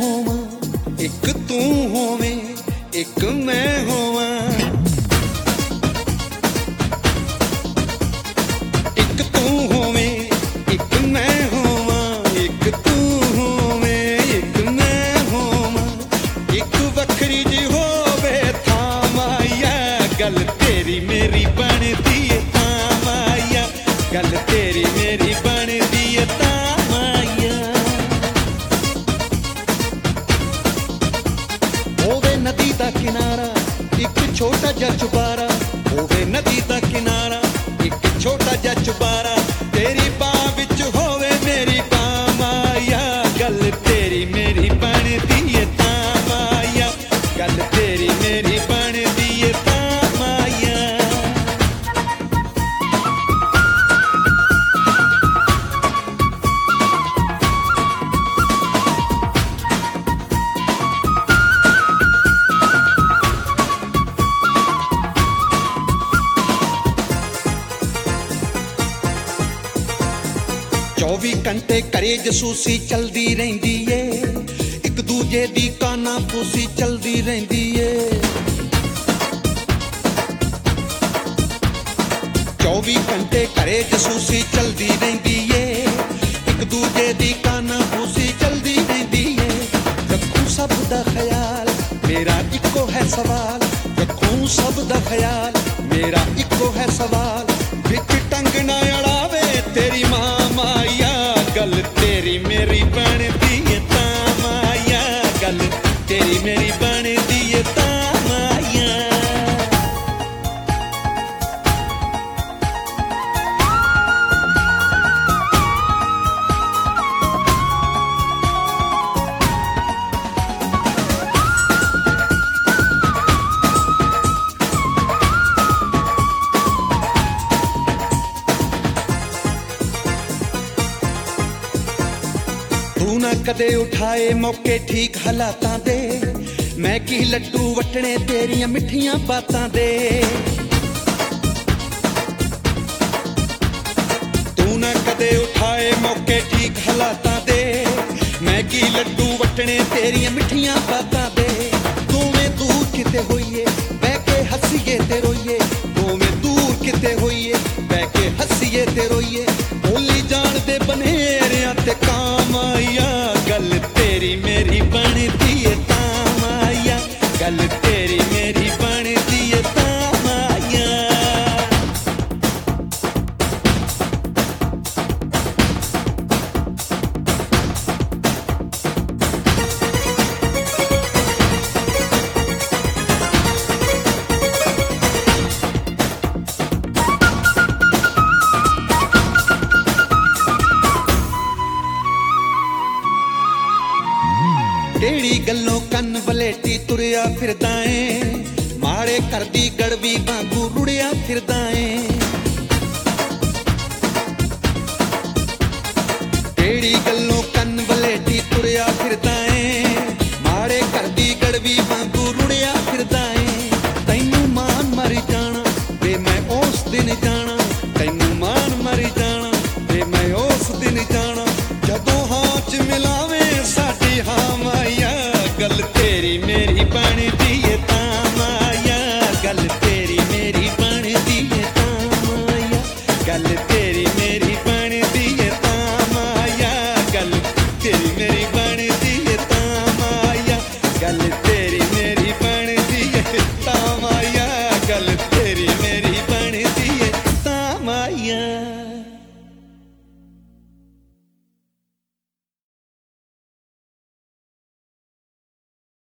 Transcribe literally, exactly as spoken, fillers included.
होवां, एक तू होवे, एक मैं होवां। एक तू होवे, एक मैं होवां, एक तू होवे, एक मैं होवां। एक वखरी जी होवे थां माया, गल तेरी मेरी बनदी है तां माया, गल तेरी मेरी बनदी है तां माया। होवे नदी दा किनारा एक छोटा जा चुबारा, होवे नदी दा किनारा एक छोटा जा चुबारा। तेरी बां विच होवे मेरी बां माया, गल तेरी मेरी बनदी है तां माया, गल तेरी मेरी बनदी है तां माया। चौबी घंटे करे जसूसी चलदी रहिंदी ए, एक दूजे दी काना फूसी चलदी रहिंदी ए। चौबी घंटे करे जसूसी चलदी रहिंदी ए, एक दूजे दी काना फूसी चलदी रहिंदी ए। रखूं सब दा ख्याल मेरा इको है सवाल, रखूं सब दा ख्याल मेरा इको है सवाल। विच टंग ना अड़ावे तेरी मां माया, गल तेरी मेरी बनदी है तां माया, गल तेरी मेरी बनदी है तां माया। तू ना कदे उठाए मौके ठीक हालातां दे, मैं की लड्डू वटने तेरियां मिठियां बातां दे। तू ना कदे उठाए मौके ठीक हालातां दे, मैं की लड्डू वटने तेरियां मिठियां बातां दे। दोवें दूर किते होइए बह के हसीए ते रोइए, दोवें दूर किते होइए बह के हसीए ते रोइए। बोली जान दे बनेरियां ते कामाया, गल तेरी मेरी बनदी है तां माया, गल तेरी मेरी बनदी है तां माया। केड़ी गल्लों कन वलेटी तुरिया फिरदा ऐ, माड़े घर दी गड़बी वांगू रुड़िया फिरदा ऐ। केड़ी गल्लों कन वलेटी तुरिया फिरदा ऐ, माड़े घर दी गड़बी वांगू रुड़िया फिरदा ऐ। तैनू मान मरी जाना वे मैं उस दिन जाना, तैनू मान मरी जाना वे मैं उस दिन जाना। जदों हाथ च मिला